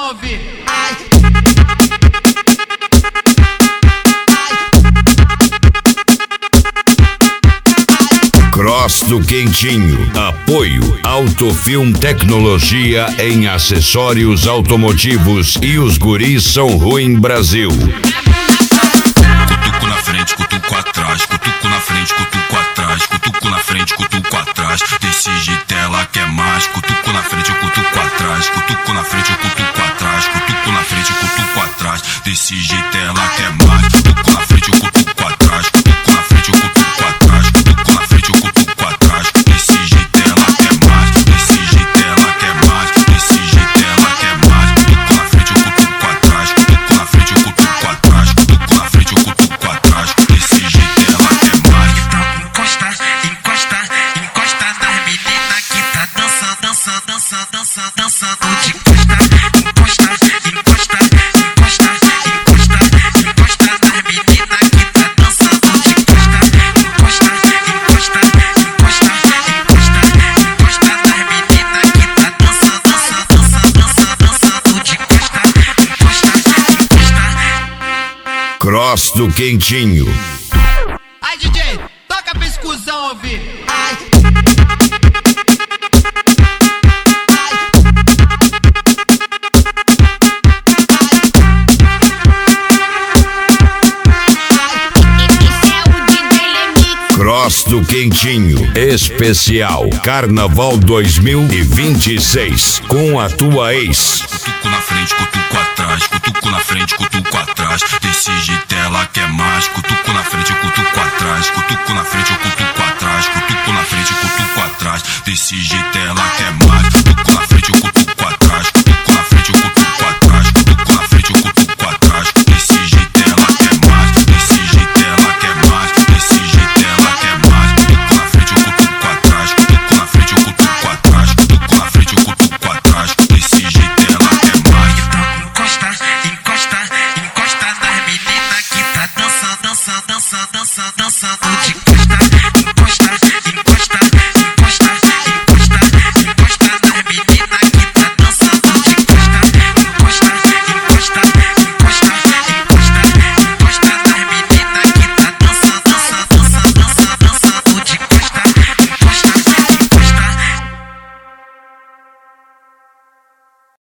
confusão ouvir. Ai. Cross do Quentinho. Apoio Autofilm Tecnologia em acessórios automotivos e os guris são ruim Brasil. Cutuco na frente, cutuco atrás, cutuco na frente, cutuco atrás, cutuco na frente, cutuco atrás. Desse jeito ela quer mais. Cutuco na frente, eu cutuco atrás, cutuco na frente, eu cutuco atrás, cutuco na frente, eu cutuco atrás. Desse jeito ela quer mais. Cutuco na frente, eu cutuco atrás, cutuco na frente, eu cutuco atrás, cutuco na frente, eu cutuco atrás. Desse jeito ela quer mais, desse jeito ela quer mais, desse jeito ela quer mais. Cutuco na frente, eu cutuco atrás, cutuco na frente, eu cutuco atrás, cutuco na frente, eu cutuco atrás. Desse jeito ela quer mais. Então encosta, encosta, encosta nas meninas que tá dançando, dançando, dançando, dançando, dançando de costa. Encosta, encosta, encosta, encosta, encosta nas meninas que tá dançando de costa. Encosta, encosta, encosta, encosta, encosta nas meninas que tá dançando, dançando, dançando, dançando, dançando de costa. Encosta, encosta. Cross do Quentinho. Ai, DJ, toca pra exclusão ouvir. Ai. Cross do Quentinho. Especial Carnaval 2026 com a tua ex. Cutuco na frente, cutuco atrás, cutuco na frente, cutuco atrás. Desse jeito ela quer mais. Cutuco na frente, eu cutuco atrás, cutuco na frente, eu cutuco atrás, cutuco na frente, eu cutuco atrás. Desse jeito ela quer mais.